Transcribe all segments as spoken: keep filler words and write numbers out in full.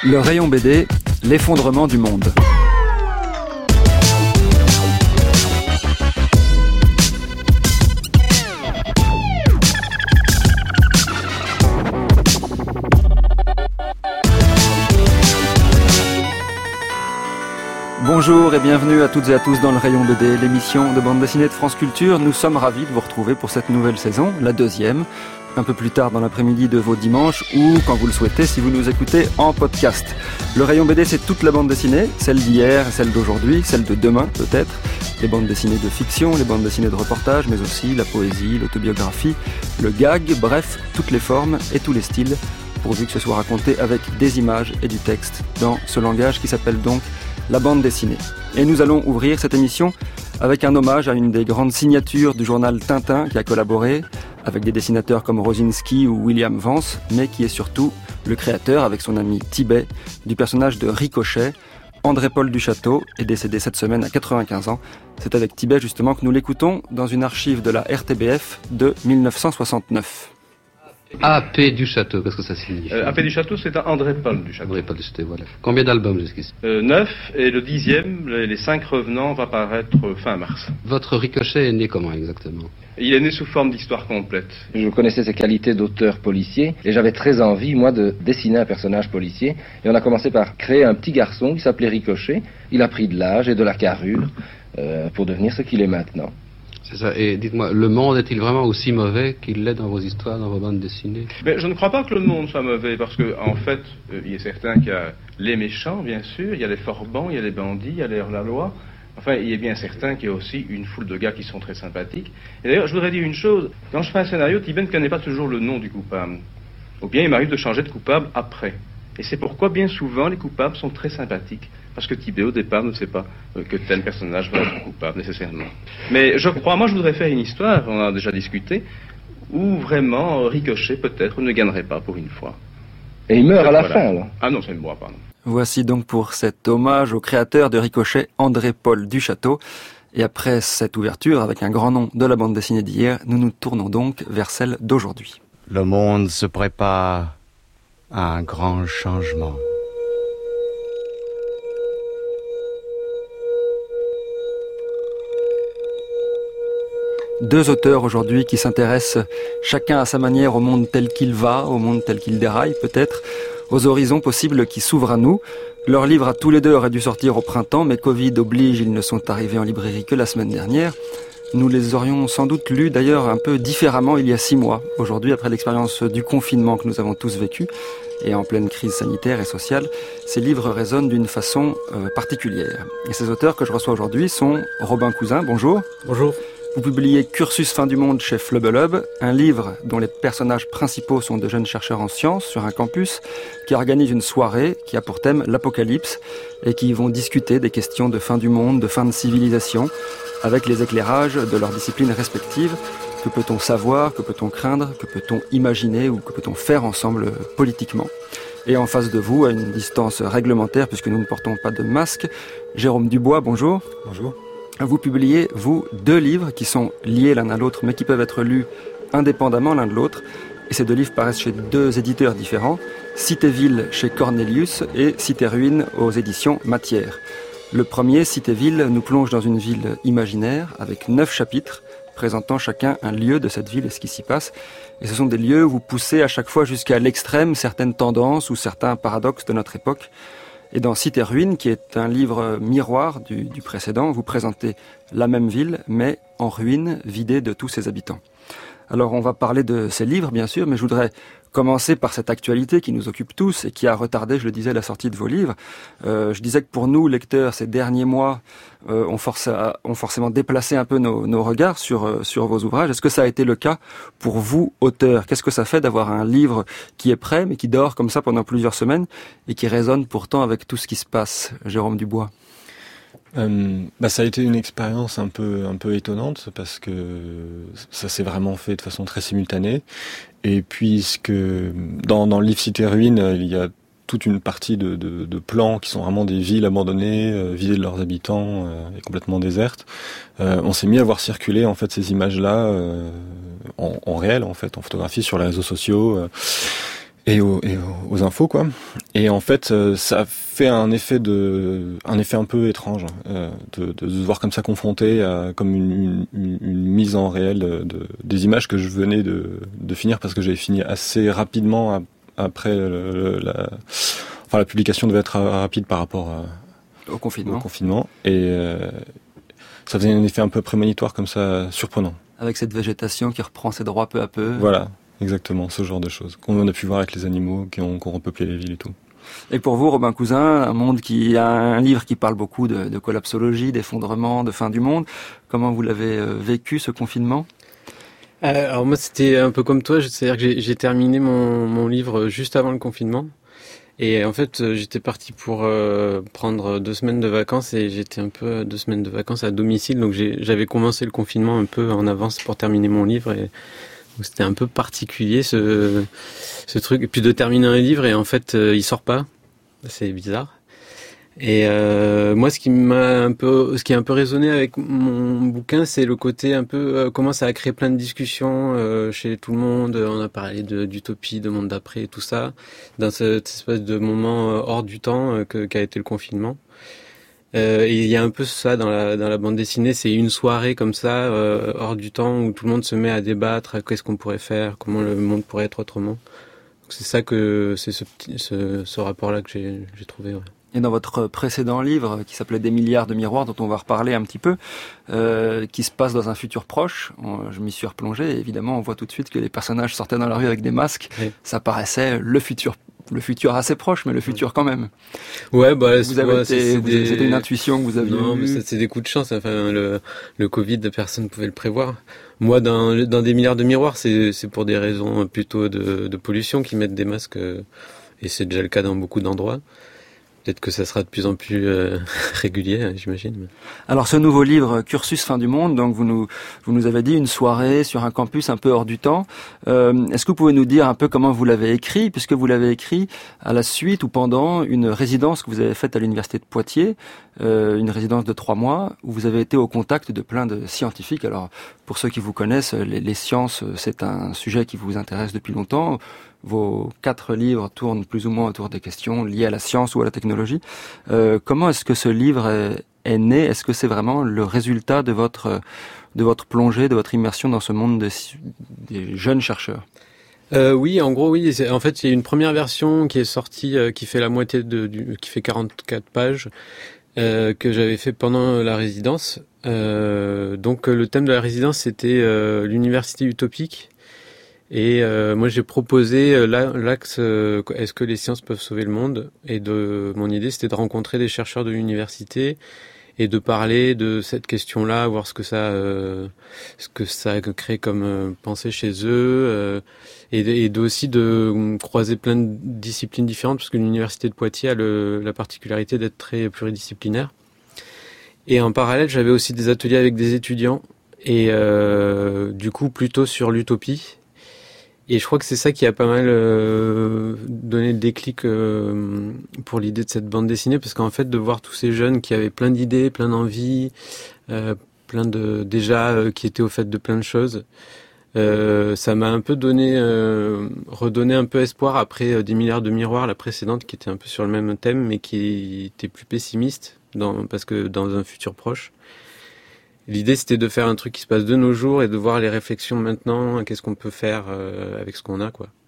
Le rayon B D, l'effondrement du monde. Bonjour et bienvenue à toutes et à tous dans le rayon B D, l'émission de bande dessinée de France Culture. Nous sommes ravis de vous retrouver pour cette nouvelle saison, la deuxième, un peu plus tard dans l'après-midi de vos dimanches ou quand vous le souhaitez si vous nous écoutez en podcast. Le rayon B D, c'est toute la bande dessinée, celle d'hier, celle d'aujourd'hui, celle de demain peut-être, les bandes dessinées de fiction, les bandes dessinées de reportage, mais aussi la poésie, l'autobiographie, le gag, bref, toutes les formes et tous les styles, pourvu que ce soit raconté avec des images et du texte dans ce langage qui s'appelle donc la bande dessinée. Et nous allons ouvrir cette émission avec un hommage à une des grandes signatures du journal Tintin qui a collaboré avec des dessinateurs comme Rosinski ou William Vance, mais qui est surtout le créateur, avec son ami Tibet, du personnage de Ricochet. André-Paul Duchâteau est décédé cette semaine à quatre-vingt-quinze ans. C'est avec Tibet justement que nous l'écoutons dans une archive de la R T B F de dix-neuf cent soixante-neuf. A P Duchâteau, qu'est-ce que ça signifie? euh, A P Duchâteau, c'est un André-Paul Duchâteau. André-Paul Duchâteau, voilà. Combien d'albums jusqu'ici? euh, Neuf, et le dixième, les, les cinq revenants, va paraître fin mars. Votre Ricochet est né comment exactement? Il est né sous forme d'histoire complète. Je connaissais ses qualités d'auteur policier et j'avais très envie, moi, de dessiner un personnage policier. Et on a commencé par créer un petit garçon qui s'appelait Ricochet. Il a pris de l'âge et de la carrure euh, pour devenir ce qu'il est maintenant. C'est ça. Et dites-moi, le monde est-il vraiment aussi mauvais qu'il l'est dans vos histoires, dans vos bandes dessinées? Mais je ne crois pas que le monde soit mauvais, parce que en fait, euh, il est certain qu'il y a les méchants, bien sûr, il y a les forbans, il y a les bandits, il y a les hors-la-loi. Enfin, il est bien certain qu'il y a aussi une foule de gars qui sont très sympathiques. Et d'ailleurs, je voudrais dire une chose. Quand je fais un scénario, Tibet ne connaît pas toujours le nom du coupable. Ou bien il m'arrive de changer de coupable après. Et c'est pourquoi, bien souvent, les coupables sont très sympathiques. Parce que Tibet, au départ, ne sait pas euh, que tel personnage va être coupable, nécessairement. Mais je crois, moi, je voudrais faire une histoire, on en a déjà discuté, où vraiment, euh, Ricochet, peut-être, ne gagnerait pas pour une fois. Et il meurt à la voilà. fin, là. Ah non, ça ne mourra pas, non. Voici donc pour cet hommage au créateur de Ricochet, André-Paul Duchâteau. Et après cette ouverture, avec un grand nom de la bande dessinée d'hier, nous nous tournons donc vers celle d'aujourd'hui. Le monde se prépare à un grand changement. Deux auteurs aujourd'hui qui s'intéressent chacun à sa manière au monde tel qu'il va, au monde tel qu'il déraille peut-être, aux horizons possibles qui s'ouvrent à nous. Leur livre à tous les deux aurait dû sortir au printemps, mais Covid oblige, ils ne sont arrivés en librairie que la semaine dernière. Nous les aurions sans doute lus d'ailleurs un peu différemment il y a six mois. Aujourd'hui, après l'expérience du confinement que nous avons tous vécu, et en pleine crise sanitaire et sociale, ces livres résonnent d'une façon euh, particulière. Et ces auteurs que je reçois aujourd'hui sont Robin Cousin, bonjour. Bonjour. Vous publiez Cursus Fin du Monde chez Flubelub, un livre dont les personnages principaux sont de jeunes chercheurs en sciences sur un campus qui organise une soirée qui a pour thème l'apocalypse et qui vont discuter des questions de fin du monde, de fin de civilisation, avec les éclairages de leurs disciplines respectives. Que peut-on savoir, que peut-on craindre, que peut-on imaginer ou que peut-on faire ensemble politiquement? Et en face de vous, à une distance réglementaire, puisque nous ne portons pas de masque, Jérôme Dubois, bonjour. Bonjour. Vous publiez, vous, deux livres qui sont liés l'un à l'autre, mais qui peuvent être lus indépendamment l'un de l'autre. Et ces deux livres paraissent chez deux éditeurs différents, Cité-Ville chez Cornelius et Cité-Ruine aux éditions Matière. Le premier, Cité-Ville, nous plonge dans une ville imaginaire avec neuf chapitres, présentant chacun un lieu de cette ville et ce qui s'y passe. Et ce sont des lieux où vous poussez à chaque fois jusqu'à l'extrême certaines tendances ou certains paradoxes de notre époque. Et dans Cité-Ruine, qui est un livre miroir du, du précédent, vous présentez la même ville, mais en ruine, vidée de tous ses habitants. Alors on va parler de ces livres, bien sûr, mais je voudrais commencer par cette actualité qui nous occupe tous et qui a retardé, je le disais, la sortie de vos livres. Euh, je disais que pour nous, lecteurs, ces derniers mois euh, ont, forcé, ont forcément déplacé un peu nos, nos regards sur, euh, sur vos ouvrages. Est-ce que ça a été le cas pour vous, auteurs? Qu'est-ce que ça fait d'avoir un livre qui est prêt, mais qui dort comme ça pendant plusieurs semaines et qui résonne pourtant avec tout ce qui se passe? Jérôme Dubois. Euh, bah ça a été une expérience un peu un peu étonnante parce que ça s'est vraiment fait de façon très simultanée, et puisque dans dans le livre Cité-Ruine, il y a toute une partie de, de, de plans qui sont vraiment des villes abandonnées, euh, vidées de leurs habitants euh, et complètement désertes. Euh, on s'est mis à voir circuler en fait ces images-là euh, en, en réel, en fait, en photographie sur les réseaux sociaux. Euh, et aux, et aux infos, quoi. Et en fait, euh, ça fait un effet de, un effet un peu étrange, euh, de, de se voir comme ça confronté à comme une, une, une mise en réel de, de, des images que je venais de, de finir parce que j'avais fini assez rapidement à, après le, la, enfin la publication devait être rapide par rapport à, au confinement. Au confinement et euh, ça faisait un effet un peu prémonitoire comme ça, surprenant. Avec cette végétation qui reprend ses droits peu à peu. Voilà. Exactement, ce genre de choses qu'on a pu voir avec les animaux qui ont, qui ont repeuplé les villes et tout. Et pour vous, Robin Cousin, un monde qui a un livre qui parle beaucoup de, de collapsologie, d'effondrement, de fin du monde. Comment vous l'avez euh, vécu ce confinement ? euh, Alors moi, c'était un peu comme toi, c'est-à-dire que j'ai, j'ai terminé mon, mon livre juste avant le confinement. Et en fait, j'étais parti pour euh, prendre deux semaines de vacances et j'étais un peu deux semaines de vacances à domicile. Donc j'ai, j'avais commencé le confinement un peu en avance pour terminer mon livre et c'était un peu particulier ce ce truc et puis de terminer un livre et en fait euh, il sort pas, c'est bizarre. Et euh, moi ce qui m'a un peu ce qui a un peu résonné avec mon bouquin, c'est le côté un peu euh, comment ça a créé plein de discussions euh, chez tout le monde. On a parlé de d'utopie, de monde d'après et tout ça dans cette espèce de moment euh, hors du temps euh, que qu'a été le confinement. Euh, et il y a un peu ça dans la dans la bande dessinée, c'est une soirée comme ça euh, hors du temps où tout le monde se met à débattre, qu'est-ce qu'on pourrait faire, comment le monde pourrait être autrement. Donc c'est ça que c'est ce petit ce, ce rapport-là que j'ai j'ai trouvé. Ouais. Et dans votre précédent livre qui s'appelait Des milliards de miroirs, dont on va reparler un petit peu, euh, qui se passe dans un futur proche, on, je m'y suis replongé et évidemment on voit tout de suite que les personnages sortaient dans la rue avec des masques. Oui. Ça paraissait le futur. Le futur assez proche, mais le futur quand même. Ouais, bah, vous avez ouais, été, c'est, vous, des... c'était une intuition que vous aviez Non, eue. mais ça, c'est des coups de chance. Enfin, le, le Covid, personne ne pouvait le prévoir. Moi, dans, dans des milliards de miroirs, c'est, c'est pour des raisons plutôt de, de pollution qu'ils mettent des masques, et c'est déjà le cas dans beaucoup d'endroits. Peut-être que ça sera de plus en plus euh, régulier, j'imagine. Alors, ce nouveau livre, Cursus fin du monde, donc vous nous vous nous avez dit une soirée sur un campus un peu hors du temps. Euh, est-ce que vous pouvez nous dire un peu comment vous l'avez écrit, puisque vous l'avez écrit à la suite ou pendant une résidence que vous avez faite à l'université de Poitiers, euh, une résidence de trois mois, où vous avez été au contact de plein de scientifiques. Alors, pour ceux qui vous connaissent, les, les sciences, c'est un sujet qui vous intéresse depuis longtemps. Vos quatre livres tournent plus ou moins autour des questions liées à la science ou à la technologie. Euh, comment est-ce que ce livre est, est né ? Est-ce que c'est vraiment le résultat de votre de votre plongée, de votre immersion dans ce monde des, des jeunes chercheurs ? Euh, oui, en gros, oui. C'est, en fait, il y a une première version qui est sortie, euh, qui fait la moitié de, du, qui fait quarante-quatre pages, euh, que j'avais fait pendant la résidence. Euh, donc, le thème de la résidence, c'était euh, l'université utopique. Et euh, moi j'ai proposé euh, l'axe euh, est-ce que les sciences peuvent sauver le monde, et de mon idée c'était de rencontrer des chercheurs de l'université et de parler de cette question-là, voir ce que ça euh, ce que ça crée comme euh, pensée chez eux, euh, et, et de, aussi de croiser plein de disciplines différentes parce que l'université de Poitiers a le, la particularité d'être très pluridisciplinaire. Et en parallèle j'avais aussi des ateliers avec des étudiants et euh, du coup plutôt sur l'utopie. Et je crois que c'est ça qui a pas mal euh, donné le déclic euh, pour l'idée de cette bande dessinée, parce qu'en fait de voir tous ces jeunes qui avaient plein d'idées, plein d'envies, euh, plein de déjà euh, qui étaient au fait de plein de choses, euh, ça m'a un peu donné, euh, redonné un peu espoir après euh, des milliards de miroirs, la précédente qui était un peu sur le même thème mais qui était plus pessimiste dans, parce que dans un futur proche. L'idée, c'était de faire un truc qui se passe de nos jours et de voir les réflexions maintenant, qu'est-ce qu'on peut faire euh, avec ce qu'on a, quoi.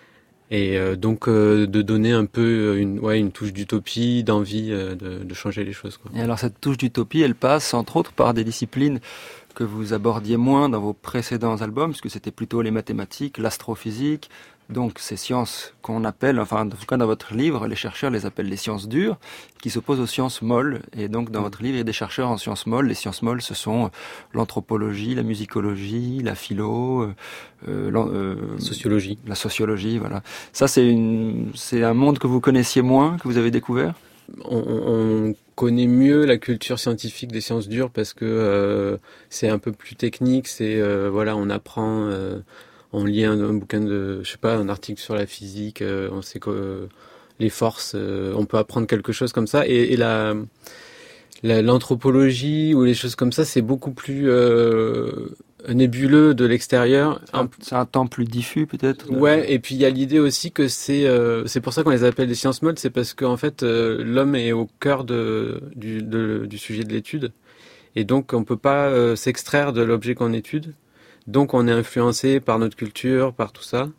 Et euh, donc, euh, de donner un peu une, ouais, une touche d'utopie, d'envie euh, de, de changer les choses, quoi. Et alors, cette touche d'utopie, elle passe, entre autres, par des disciplines que vous abordiez moins dans vos précédents albums, parce que c'était plutôt les mathématiques, l'astrophysique, donc ces sciences qu'on appelle, enfin en tout cas dans votre livre, les chercheurs les appellent les sciences dures, qui s'opposent aux sciences molles. Et donc dans votre livre, il y a des chercheurs en sciences molles. Les sciences molles, ce sont l'anthropologie, la musicologie, la philo, euh, euh, sociologie. La sociologie, voilà. Ça, c'est une, c'est un monde que vous connaissiez moins, que vous avez découvert ? On, on connaît mieux la culture scientifique des sciences dures parce que euh, c'est un peu plus technique. C'est euh, voilà, on apprend. Euh, On lit un, un bouquin de, je sais pas, un article sur la physique, euh, on sait que euh, les forces, euh, on peut apprendre quelque chose comme ça. Et, et la, la, l'anthropologie ou les choses comme ça, c'est beaucoup plus, euh, nébuleux de l'extérieur. C'est un, c'est un temps plus diffus peut-être. Ouais, et puis il y a l'idée aussi que c'est euh, c'est pour ça qu'on les appelle des sciences molles, c'est parce qu'en fait euh, l'homme est au cœur de du de, du sujet de l'étude, et donc on peut pas euh, s'extraire de l'objet qu'on étude. Donc on est influencé par notre culture, par tout ça.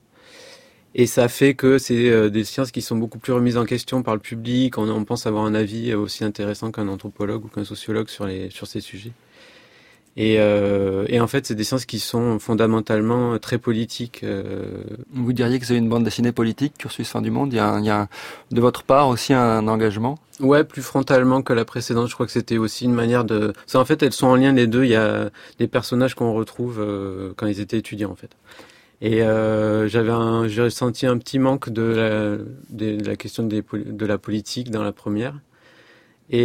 Et ça fait que c'est euh, des sciences qui sont beaucoup plus remises en question par le public. On, on pense avoir un avis aussi intéressant qu'un anthropologue ou qu'un sociologue sur les sur ces sujets. Et, euh, et en fait, c'est des sciences qui sont fondamentalement très politiques. Euh... Vous diriez que c'est une bande dessinée politique, Cursus Fin du Monde. Il y a, il y a de votre part aussi un engagement. Ouais, plus frontalement que la précédente. Je crois que c'était aussi une manière de. Ça, en fait, elles sont en lien les deux. Il y a des personnages qu'on retrouve euh, quand ils étaient étudiants, en fait. Et euh, j'avais un, j'ai ressenti un petit manque de la, de la question des, de la politique dans la première. Et,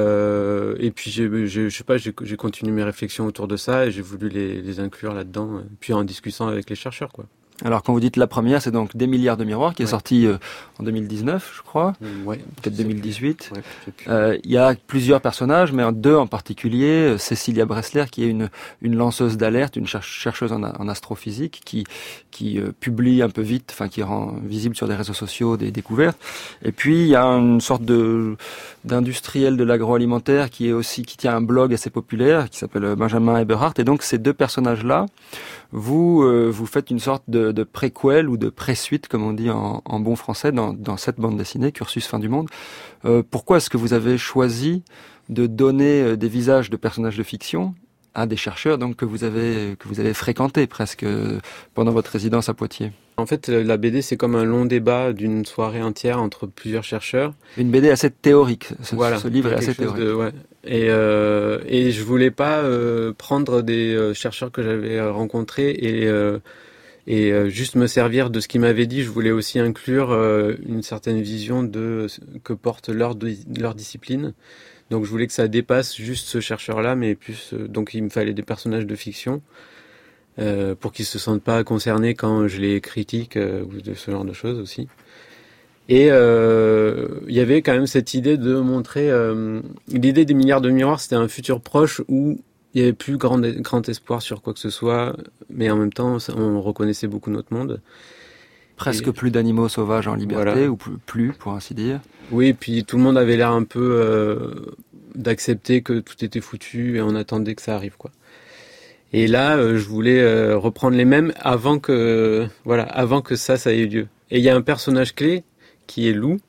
euh, et puis, j'ai, j'ai, je sais pas, j'ai, j'ai continué mes réflexions autour de ça et j'ai voulu les, les inclure là-dedans, puis en discutant avec les chercheurs, quoi. Alors, quand vous dites la première, c'est donc Des milliards de miroirs, qui ouais. est sorti euh, en deux mille dix-neuf, je crois. Ouais. Peut-être deux mille dix-huit. Ouais, euh, il y a plusieurs personnages, mais deux en particulier. Cécilia Bressler, qui est une, une lanceuse d'alerte, une chercheuse en, en astrophysique, qui, qui euh, publie un peu vite, enfin, qui rend visible sur les réseaux sociaux des découvertes. Et puis, il y a une sorte de, d'industriel de l'agroalimentaire qui est aussi, qui tient un blog assez populaire, qui s'appelle Benjamin Eberhardt. Et donc, ces deux personnages-là, vous, euh, vous faites une sorte de, de préquel ou de pré-suite, comme on dit en, en bon français, dans, dans cette bande dessinée, Cursus Fin du Monde. Euh, pourquoi est-ce que vous avez choisi de donner des visages de personnages de fiction à des chercheurs donc que vous avez que vous avez fréquentés presque pendant votre résidence à Poitiers? En fait, la B D, c'est comme un long débat d'une soirée entière entre plusieurs chercheurs. Une B D assez théorique. Ce, voilà, ce livre est assez théorique. De, ouais. Et, euh, et je voulais pas euh, prendre des euh, chercheurs que j'avais euh, rencontrés et, euh, et euh, juste me servir de ce qu'ils m'avaient dit. Je voulais aussi inclure euh, une certaine vision de que porte leur, de, leur discipline. Donc je voulais que ça dépasse juste ce chercheur-là, mais plus euh, donc il me fallait des personnages de fiction. Euh, pour qu'ils se sentent pas concernés quand je les critique euh, ou de ce genre de choses aussi. Et euh, il y avait quand même cette idée de montrer euh, l'idée des milliards de miroirs, c'était un futur proche où il y avait plus grand grand espoir sur quoi que ce soit, mais en même temps on reconnaissait beaucoup notre monde. Presque et, plus d'animaux sauvages en liberté, voilà. Ou plus, plus pour ainsi dire. Oui, puis tout le monde avait l'air un peu euh, d'accepter que tout était foutu et on attendait que ça arrive, quoi. Et là, euh, je voulais euh, reprendre les mêmes avant que voilà, avant que ça, ça ait eu lieu. Et il y a un personnage clé qui est Lou,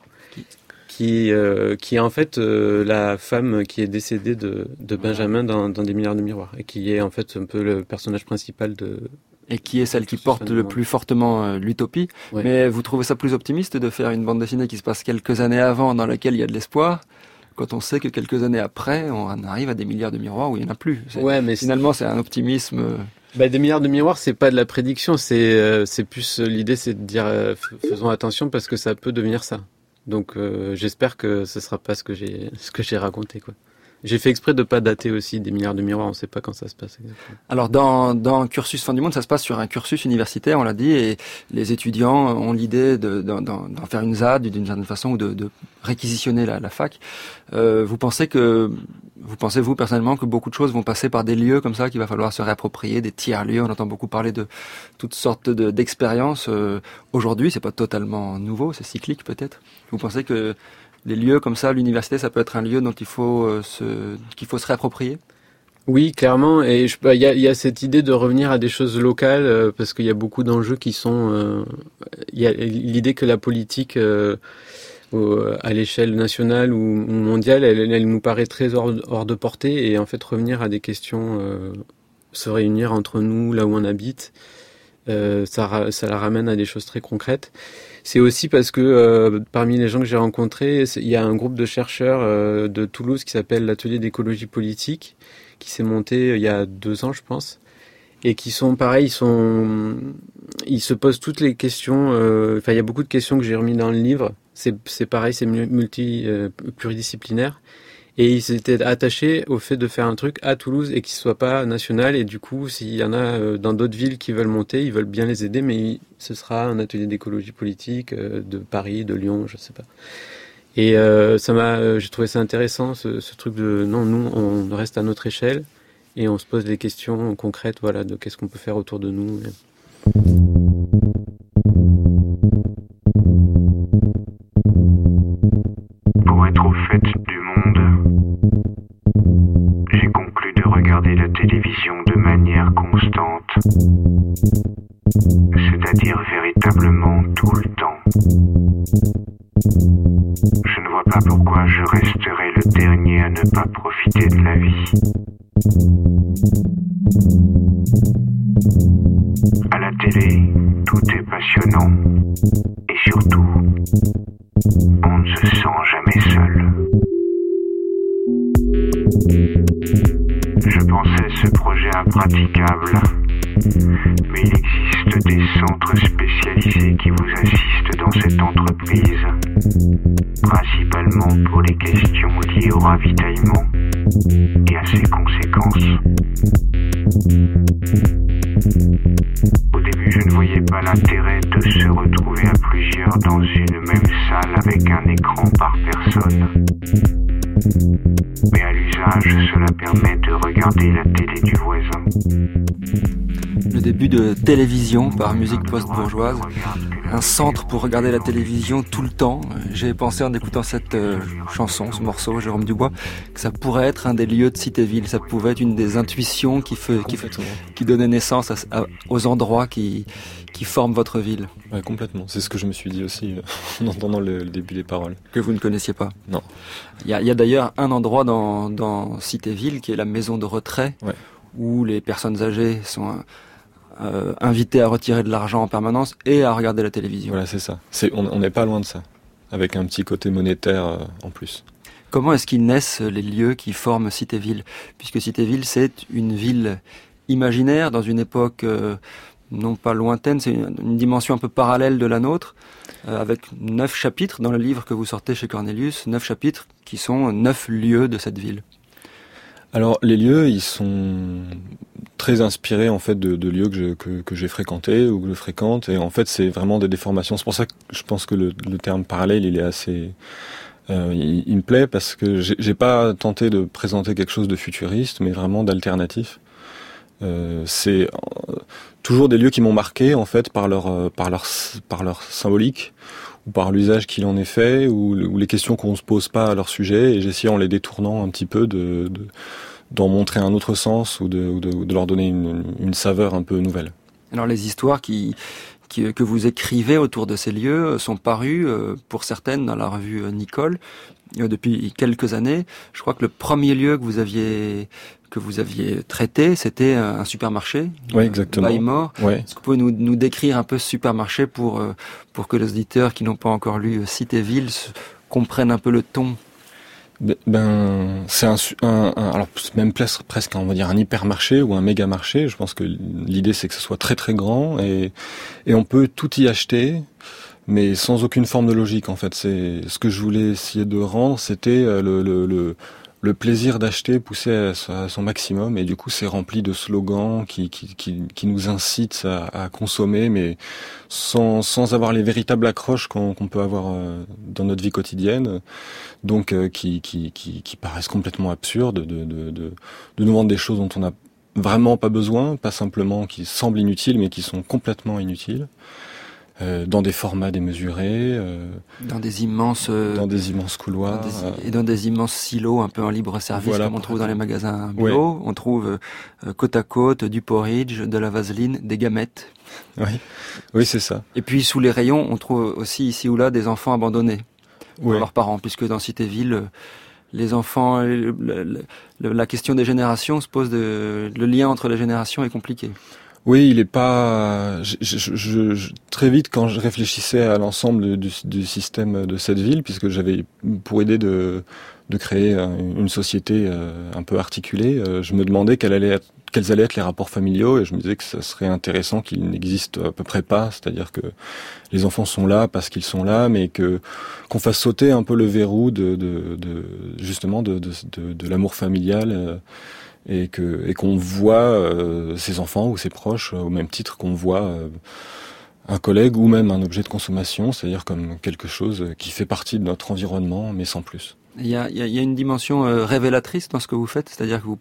qui euh, qui est en fait euh, la femme qui est décédée de, de Benjamin dans, dans Des milliards de miroirs, et qui est en fait un peu le personnage principal de. Et qui est celle qui porte le plus fortement euh, l'utopie. Ouais. Mais vous trouvez ça plus optimiste de faire une bande dessinée qui se passe quelques années avant, dans laquelle il y a de l'espoir, quand on sait que quelques années après, on arrive à des milliards de miroirs où il n'y en a plus. C'est, ouais, mais finalement, c'est un optimisme. Bah, des milliards de miroirs, c'est pas de la prédiction, c'est euh, c'est plus l'idée, c'est de dire euh, faisons attention parce que ça peut devenir ça. Donc euh, j'espère que ce sera pas ce que j'ai ce que j'ai raconté, quoi. J'ai fait exprès de pas dater aussi Des milliards de miroirs, on sait pas quand ça se passe exactement. Alors dans dans Cursus Fin du Monde, ça se passe sur un cursus universitaire, on l'a dit, et les étudiants ont l'idée de d'en, d'en faire une Z A D d'une certaine façon ou de, de réquisitionner la, la fac. Euh, vous pensez que vous pensez vous personnellement que beaucoup de choses vont passer par des lieux comme ça qu'il va falloir se réapproprier, des tiers lieux. On entend beaucoup parler de toutes sortes de, d'expériences. Euh, aujourd'hui, c'est pas totalement nouveau, c'est cyclique peut-être. Vous pensez que des lieux comme ça, l'université, ça peut être un lieu dont il faut euh, se, qu'il faut se réapproprier? Oui, clairement. Et je, bah, y a, y a cette idée de revenir à des choses locales euh, parce qu'il y a beaucoup d'enjeux qui sont. Il euh, y a l'idée que la politique euh, au, à l'échelle nationale ou, ou mondiale, elle, elle nous paraît très hors, hors de portée. Et en fait, revenir à des questions, euh, se réunir entre nous, là où on habite, euh, ça, ça la ramène à des choses très concrètes. C'est aussi parce que euh, parmi les gens que j'ai rencontrés, il y a un groupe de chercheurs euh, de Toulouse qui s'appelle l'Atelier d'écologie politique, qui s'est monté euh, il y a deux ans, je pense, et qui sont pareils, ils sont, ils se posent toutes les questions. Enfin, euh, il y a beaucoup de questions que j'ai remis dans le livre. C'est, c'est pareil, c'est multi, euh, pluridisciplinaire. Et ils s'étaient attachés au fait de faire un truc à Toulouse et qu'il ne soit pas national. Et du coup, s'il y en a dans d'autres villes qui veulent monter, ils veulent bien les aider, mais ce sera un atelier d'écologie politique de Paris, de Lyon, je ne sais pas. Et euh, ça m'a, j'ai trouvé ça intéressant, ce, ce truc de non, nous, on reste à notre échelle. et on se pose des questions concrètes, voilà, de qu'est-ce qu'on peut faire autour de nous. Pour être au fait du monde, j'ai conclu de regarder la télévision de manière constante, c'est-à-dire véritablement tout le temps. Je ne vois pas pourquoi je resterais le dernier à ne pas profiter de la vie. À la télé, tout est passionnant. Et surtout, on ne se sent jamais seul. Je pensais ce projet impraticable, mais il existe des centres spécialisés qui vous assistent dans cette entreprise, principalement pour les questions liées au ravitaillement et à ses conséquences. Au début, je ne voyais pas l'intérêt de se retrouver à plusieurs dans une même salle avec un écran par personne. Mais à l'usage, cela permet de regarder la télé du voisin. Le début de Télévision par Musique Post-Bourgeoise, un centre pour regarder la télévision tout le temps. J'ai pensé en écoutant cette euh, chanson, ce morceau, Jérôme Dubois, que ça pourrait être un des lieux de Citéville, ça pouvait être une des intuitions qui, fait, qui, fait, qui donnait naissance à, à, aux endroits qui, qui forment votre ville. Ouais, complètement, c'est ce que je me suis dit aussi euh, en entendant le, le début des paroles. Que vous ne connaissiez pas? Non. Il y a, il y a d'ailleurs un endroit dans, dans Citéville qui est la maison de retrait, ouais, où les personnes âgées sont... Euh, invité à retirer de l'argent en permanence et à regarder la télévision. Voilà, c'est ça. C'est, on n'est pas loin de ça, avec un petit côté monétaire euh, en plus. Comment est-ce qu'ils naissent, les lieux qui forment Citéville? Puisque Citéville, c'est une ville imaginaire dans une époque euh, non pas lointaine, c'est une, une dimension un peu parallèle de la nôtre, euh, avec neuf chapitres dans le livre que vous sortez chez Cornelius, neuf chapitres qui sont neuf lieux de cette ville. Alors les lieux, ils sont très inspirés en fait de, de lieux que, je, que, que j'ai fréquentés ou que je fréquente, et en fait c'est vraiment des déformations. C'est pour ça que je pense que le, le terme parallèle il est assez, euh, il, il me plaît parce que j'ai, j'ai pas tenté de présenter quelque chose de futuriste, mais vraiment d'alternatif. Euh, c'est euh, toujours des lieux qui m'ont marqué en fait par leur euh, par leur par leur symbolique, ou par l'usage qu'il en est fait, ou, ou les questions qu'on se pose pas à leur sujet, et j'essaie en les détournant un petit peu de, de d'en montrer un autre sens, ou de, ou de, de leur donner une, une saveur un peu nouvelle. Alors les histoires qui, qui, que vous écrivez autour de ces lieux sont parues, euh, pour certaines, dans la revue Nicole, euh, depuis quelques années. Je crois que le premier lieu que vous aviez que vous aviez traité, c'était un supermarché. Oui, exactement. Baymore. Ouais. Est-ce que vous pouvez nous, nous décrire un peu ce supermarché pour, euh, pour que les auditeurs qui n'ont pas encore lu Citéville comprennent un peu le ton? Ben, c'est un, un, un alors même presque, presque, on va dire un hypermarché ou un méga marché. Je pense que l'idée c'est que ce soit très très grand, et et on peut tout y acheter, mais sans aucune forme de logique en fait. C'est ce que je voulais essayer de rendre, c'était le le, le le plaisir d'acheter poussé à son maximum, et du coup c'est rempli de slogans qui qui qui, qui nous incitent à, à consommer, mais sans sans avoir les véritables accroches qu'on, qu'on peut avoir dans notre vie quotidienne, donc euh, qui, qui qui qui paraissent complètement absurdes, de de de de nous vendre des choses dont on n'a vraiment pas besoin, pas simplement qui semblent inutiles, mais qui sont complètement inutiles. Euh, dans des formats démesurés, euh, dans des immenses, euh, dans des immenses couloirs, dans des, et dans des immenses silos un peu en libre service, voilà, comme on trouve dans les magasins bio. Ouais. On trouve euh, côte à côte du porridge, de la vaseline, des gamètes. Oui, oui, c'est ça. Et puis sous les rayons, on trouve aussi ici ou là des enfants abandonnés ouais. par leurs parents, puisque dans Citéville, les enfants, le, le, le, la question des générations se pose. De, le lien entre les générations est compliqué. Oui, il est pas. Je, je, je, je, très vite, quand je réfléchissais à l'ensemble du, du système de cette ville, puisque j'avais pour idée de, de créer une société un peu articulée, je me demandais quelle allait être, quels allaient être les rapports familiaux, et je me disais que ça serait intéressant qu'il n'existe à peu près pas, c'est-à-dire que les enfants sont là parce qu'ils sont là, mais que qu'on fasse sauter un peu le verrou de, de, de justement de, de, de, de l'amour familial. Euh, et que et qu'on voit euh, ses enfants ou ses proches au même titre qu'on voit euh, un collègue ou même un objet de consommation, c'est-à-dire comme quelque chose qui fait partie de notre environnement, mais sans plus. Il y a, il y a une dimension euh, révélatrice dans ce que vous faites, c'est-à-dire que vous,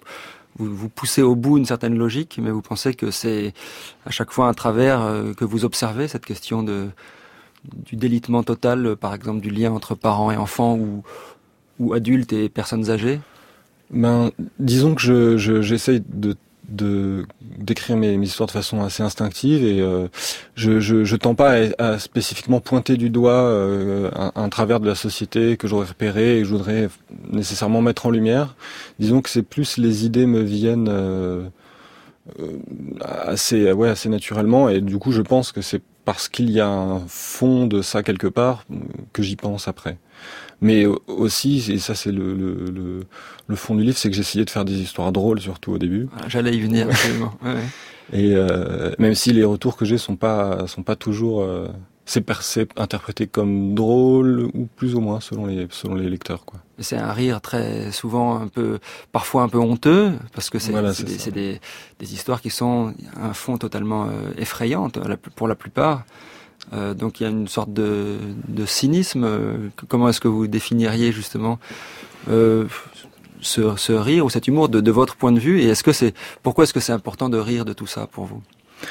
vous, vous poussez au bout une certaine logique, mais vous pensez que c'est à chaque fois un travers euh, que vous observez, cette question de, du délitement total, euh, par exemple du lien entre parents et enfants ou, ou adultes et personnes âgées? Ben, disons que je, je, j'essaye de de d'écrire mes, mes histoires de façon assez instinctive et euh, je, je je tends pas à, à spécifiquement pointer du doigt euh, un, un travers de la société que j'aurais repéré et que je voudrais nécessairement mettre en lumière. Disons que c'est plus les idées me viennent euh, euh, assez ouais assez naturellement et du coup je pense que c'est parce qu'il y a un fond de ça quelque part que j'y pense après. Mais aussi, et ça c'est le, le, le, le fond du livre, c'est que j'essayais de faire des histoires drôles, surtout au début. Voilà, j'allais y venir, absolument. Ouais, ouais. Et euh, même si les retours que j'ai sont pas sont pas toujours, euh, c'est, c'est interprété comme drôle ou plus ou moins selon les selon les lecteurs, quoi. Et c'est un rire très souvent un peu, parfois un peu honteux, parce que c'est, voilà, c'est, c'est, des, c'est des, des histoires qui sont un fond totalement euh, effrayante pour la plupart. Euh, donc il y a une sorte de, de cynisme. Comment est-ce que vous définiriez justement euh, ce, ce rire ou cet humour de, de votre point de vue? Et est-ce que c'est pourquoi est-ce que c'est important de rire de tout ça pour vous?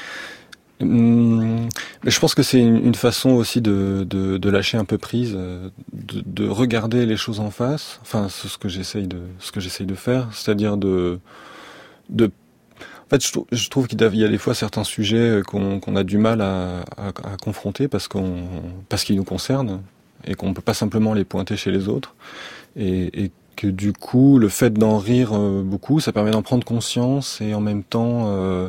Hum, je pense que c'est une, une façon aussi de, de, de lâcher un peu prise, de, de regarder les choses en face. Enfin, c'est ce que j'essaye de ce que j'essaye de faire, c'est-à-dire de de En fait, je, trou- je trouve qu'il y a des fois certains sujets qu'on, qu'on a du mal à, à, à confronter parce qu'on, parce qu'ils nous concernent et qu'on peut pas simplement les pointer chez les autres. Et, et que du coup, le fait d'en rire beaucoup, ça permet d'en prendre conscience et en même temps euh,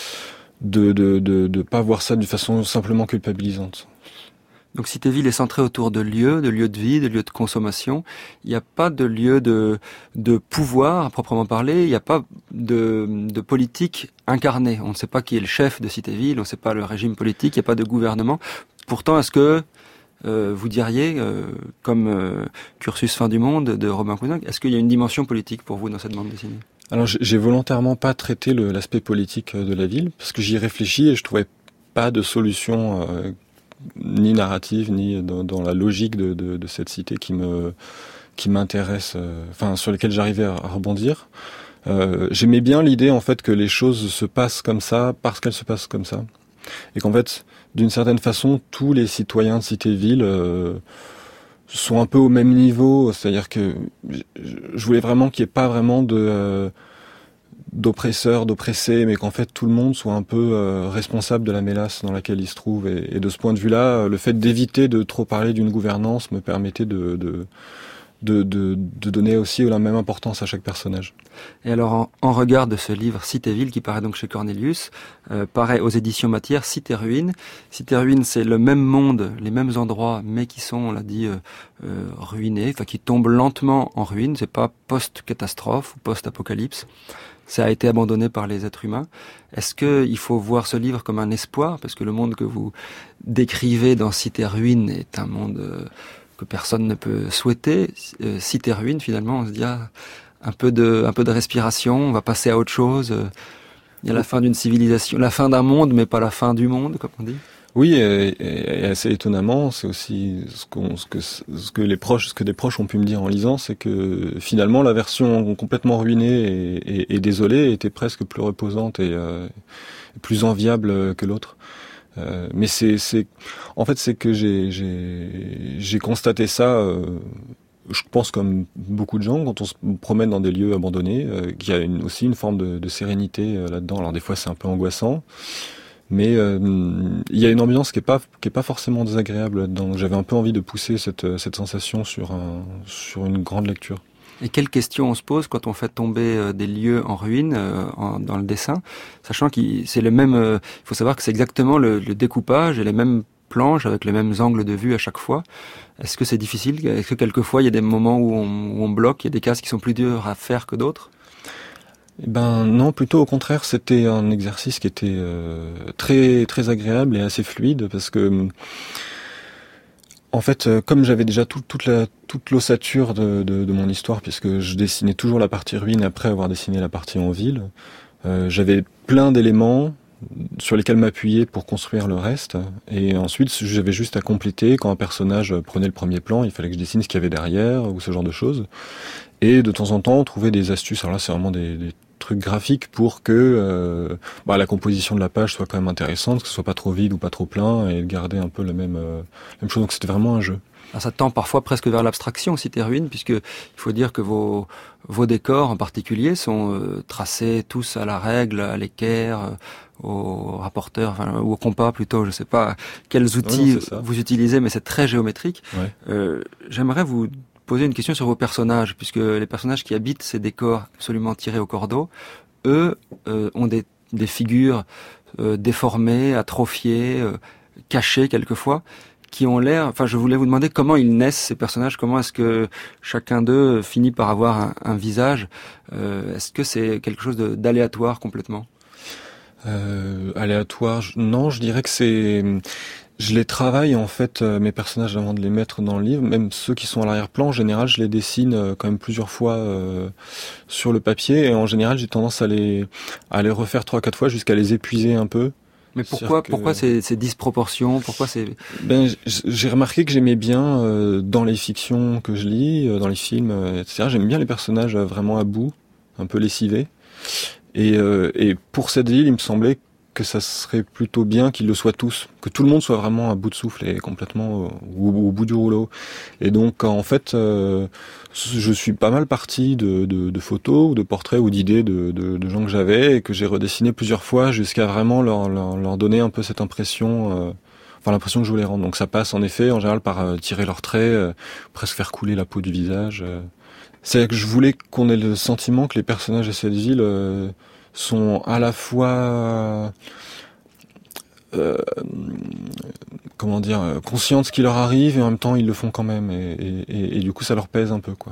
de, de, de, de pas voir ça d'une façon simplement culpabilisante. Donc Citéville est centré autour de lieux, de lieux de vie, de lieux de consommation. Il n'y a pas de lieu de, de pouvoir à proprement parler. Il n'y a pas de, de politique incarnée. On ne sait pas qui est le chef de Citéville, on ne sait pas le régime politique, il n'y a pas de gouvernement. Pourtant, est-ce que euh, vous diriez, euh, comme euh, Cursus fin du monde de Robin Cousin, est-ce qu'il y a une dimension politique pour vous dans cette bande dessinée? Alors j'ai volontairement pas traité le, l'aspect politique de la ville parce que j'y réfléchis et je trouvais pas de solution euh, ni narrative ni dans, dans la logique de, de, de cette cité qui me qui m'intéresse, euh, enfin sur lesquelles j'arrivais à, à rebondir. Euh, j'aimais bien l'idée en fait que les choses se passent comme ça parce qu'elles se passent comme ça et qu'en fait d'une certaine façon tous les citoyens de Citéville euh, sont un peu au même niveau, c'est-à-dire que je voulais vraiment qu'il n'y ait pas vraiment de euh, d'oppresseurs, d'oppressés, mais qu'en fait tout le monde soit un peu euh, responsable de la mélasse dans laquelle il se trouve. Et, et de ce point de vue-là, le fait d'éviter de trop parler d'une gouvernance me permettait de, de, de, de, de donner aussi la même importance à chaque personnage. Et alors, en, en regard de ce livre Citéville, qui paraît donc chez Cornelius, euh, paraît aux éditions Matière, Cité-Ruine. Cité-Ruine, c'est le même monde, les mêmes endroits, mais qui sont, on l'a dit, euh, euh, ruinés, enfin qui tombent lentement en ruine. C'est pas post-catastrophe ou post-apocalypse. Ça a été abandonné par les êtres humains. Est-ce que il faut voir ce livre comme un espoir? Parce que le monde que vous décrivez dans Cité-Ruine est un monde euh, que personne ne peut souhaiter. Euh, Cité-Ruine, finalement, on se dit ah, un peu de, un peu de respiration, on va passer à autre chose. Il y a la fin d'une civilisation, la fin d'un monde, mais pas la fin du monde, comme on dit. Oui, et, et assez étonnamment, c'est aussi ce, qu'on, ce, que, ce que les proches, ce que des proches ont pu me dire en lisant, c'est que finalement la version complètement ruinée et, et, et désolée était presque plus reposante et euh, plus enviable que l'autre. Euh, mais c'est, c'est, en fait, c'est que j'ai, j'ai, j'ai constaté ça. Euh, je pense comme beaucoup de gens quand on se promène dans des lieux abandonnés, euh, qu'il y a une, aussi une forme de, de sérénité euh, là-dedans. Alors des fois, c'est un peu angoissant. Mais euh, il y a une ambiance qui est pas qui est pas forcément désagréable là-dedans. J'avais un peu envie de pousser cette cette sensation sur un sur une grande lecture. Et quelles questions on se pose quand on fait tomber euh, des lieux en ruine euh, en, dans le dessin, sachant que c'est le même. Il euh, faut savoir que c'est exactement le, le découpage et les mêmes planches avec les mêmes angles de vue à chaque fois. Est-ce que c'est difficile? Est-ce que quelquefois il y a des moments où on, où on bloque, il y a des cases qui sont plus dures à faire que d'autres? Eh ben non, plutôt au contraire, c'était un exercice qui était euh, très très agréable et assez fluide parce que en fait, euh, comme j'avais déjà tout, toute la toute l'ossature de, de, de mon histoire, puisque je dessinais toujours la partie ruine après avoir dessiné la partie en ville, euh, j'avais plein d'éléments sur lesquels m'appuyer pour construire le reste, et ensuite j'avais juste à compléter. Quand un personnage prenait le premier plan, il fallait que je dessine ce qu'il y avait derrière ou ce genre de choses, et de temps en temps trouver des astuces. Alors là, c'est vraiment des, des trucs graphiques pour que euh, bah, la composition de la page soit quand même intéressante, que ce soit pas trop vide ou pas trop plein, et de garder un peu la même, euh, même chose. Donc c'était vraiment un jeu. Alors ça tend parfois presque vers l'abstraction, Cité Ruine, puisque il faut dire que vos vos décors en particulier sont euh, tracés tous à la règle, à l'équerre, euh, au rapporteur, enfin, ou au compas plutôt, je sais pas quels outils ouais, non, vous utilisez, mais c'est très géométrique. Ouais. Euh, j'aimerais vous poser une question sur vos personnages, puisque les personnages qui habitent ces décors absolument tirés au cordeau, eux, euh, ont des, des figures euh, déformées, atrophiées, euh, cachées quelquefois, qui ont l'air... Enfin, je voulais vous demander comment ils naissent, ces personnages, comment est-ce que chacun d'eux finit par avoir un, un visage. Euh, est-ce que c'est quelque chose de, d'aléatoire complètement ? euh, Aléatoire, non, je dirais que c'est... Je les travaille en fait, euh, mes personnages, avant de les mettre dans le livre. Même ceux qui sont à l'arrière-plan, en général, je les dessine euh, quand même plusieurs fois euh, sur le papier. Et en général, j'ai tendance à les à les refaire trois, quatre fois jusqu'à les épuiser un peu. Mais pourquoi, que... pourquoi ces, ces disproportions ? Pourquoi c'est Ben, j'ai remarqué que j'aimais bien euh, dans les fictions que je lis, euh, dans les films, euh, et cetera. J'aime bien les personnages euh, vraiment à bout, un peu lessivés. Et, euh, et pour cette ville, il me semblait que ça serait plutôt bien qu'ils le soient tous, que tout le monde soit vraiment à bout de souffle et complètement au, au, au bout du rouleau. Et donc en fait, euh, je suis pas mal parti de, de, de photos ou de portraits ou d'idées de, de, de gens que j'avais et que j'ai redessiné plusieurs fois jusqu'à vraiment leur, leur, leur donner un peu cette impression, euh, enfin l'impression que je voulais rendre. Donc ça passe en effet en général par euh, tirer leurs traits, euh, presque faire couler la peau du visage. Euh. C'est que je voulais qu'on ait le sentiment que les personnages de cette ville euh, sont à la fois euh, comment dire conscients de ce qui leur arrive et en même temps ils le font quand même et, et, et, et du coup ça leur pèse un peu quoi.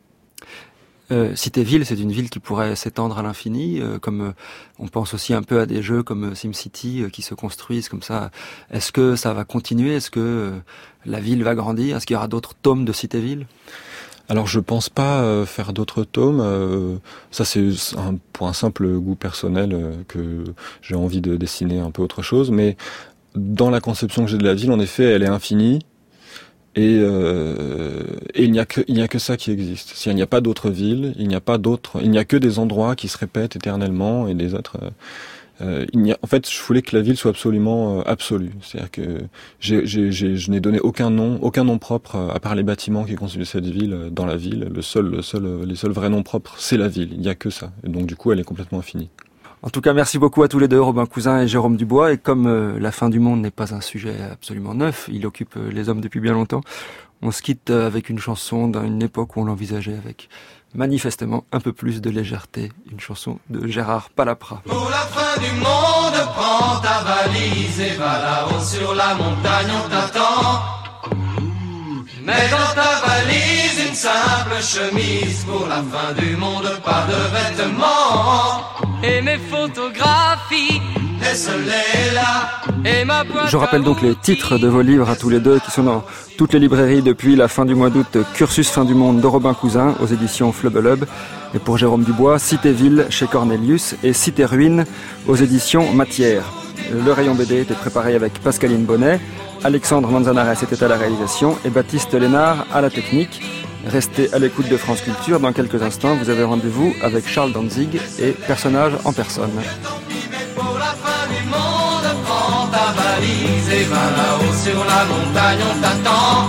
Euh, Cité-Ville, c'est une ville qui pourrait s'étendre à l'infini, euh, comme euh, on pense aussi un peu à des jeux comme SimCity euh, qui se construisent comme ça. Est-ce que ça va continuer ? Est-ce que euh, la ville va grandir ? Est-ce qu'il y aura d'autres tomes de Cité-Ville ? Alors je pense pas euh, faire d'autres tomes. Euh, ça c'est un, pour un simple goût personnel euh, que j'ai envie de dessiner un peu autre chose. Mais dans la conception que j'ai de la ville, en effet, elle est infinie. Et, euh, et il n'y a que il n'y a que ça qui existe. Il n'y a pas d'autres villes, il n'y a pas d'autres, il n'y a que des endroits qui se répètent éternellement et des autres. Euh, Euh, il n'y a, en fait, je voulais que la ville soit absolument euh, absolue. C'est-à-dire que j'ai, j'ai, j'ai, je n'ai donné aucun nom, aucun nom propre euh, à part les bâtiments qui constituent cette ville euh, dans la ville. Le seul, le seul, euh, les seuls vrais noms propres, c'est la ville. Il n'y a que ça. Et donc, du coup, elle est complètement infinie. En tout cas, merci beaucoup à tous les deux, Robin Cousin et Jérôme Dubois. Et comme euh, la fin du monde n'est pas un sujet absolument neuf, il occupe euh, les hommes depuis bien longtemps, on se quitte euh, avec une chanson d'une époque où on l'envisageait avec manifestement un peu plus de légèreté, une chanson de Gérard Palaprat. Pour la fin du monde, prends ta valise et va là-haut sur la montagne, on t'attend. Mets dans ta valise une simple chemise, pour la fin du monde, pas de vêtements. Et mes photographies, laisse-les là. Et ma boîte. Je rappelle donc les titres de vos livres à tous les deux qui sont dans toutes les librairies depuis la fin du mois d'août. Cursus fin du monde de Robin Cousin aux éditions Flubelub. Et pour Jérôme Dubois, Cité-Ville chez Cornelius et Cité-Ruine aux éditions Matière. Le rayon B D était préparé avec Pascaline Bonnet, Alexandre Manzanares était à la réalisation et Baptiste Lénard à la technique. Restez à l'écoute de France Culture. Dans quelques instants, vous avez rendez-vous avec Charles Danzig et Personnages en personne. Pour la fin du monde, prends ta valise et va là-haut sur la montagne, on t'attend.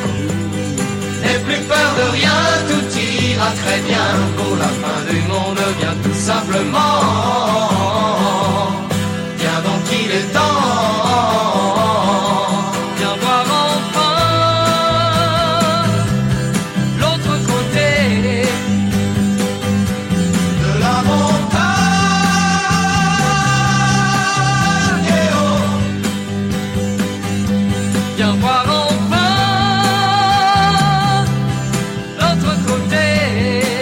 N'aie plus peur de rien, tout ira très bien. Pour la fin du monde, viens tout simplement. Viens donc, il est temps. Viens voir enfin l'autre côté de la montagne. Viens voir enfin l'autre côté.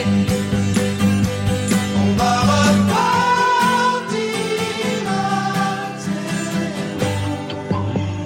On va repartir à zéro.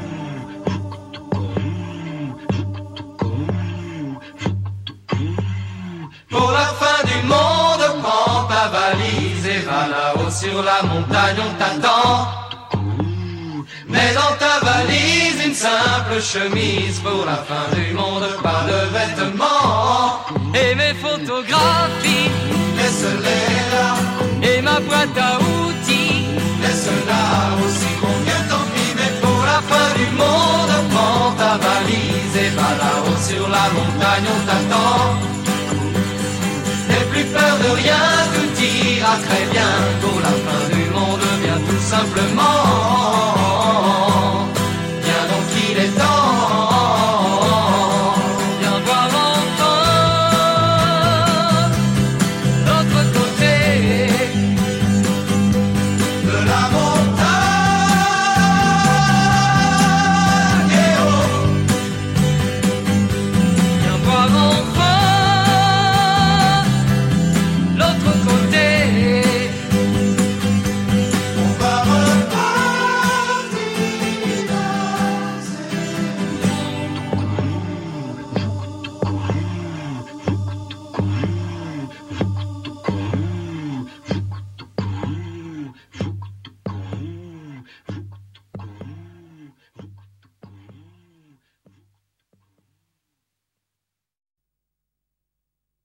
Pour la fin du monde, prends ta valise et va là-haut sur la montagne, on t'attend. Mets dans ta valise une simple chemise, pour la fin du monde, pas de vêtements. Et mes photographies, laisse-les là. boîte à outils. Laisse-la aussi, mon vieux, tant pis, mais pour la fin du monde, prends ta valise et va là-haut sur la montagne, on t'attend. N'aie plus peur de rien, tout ira très bien.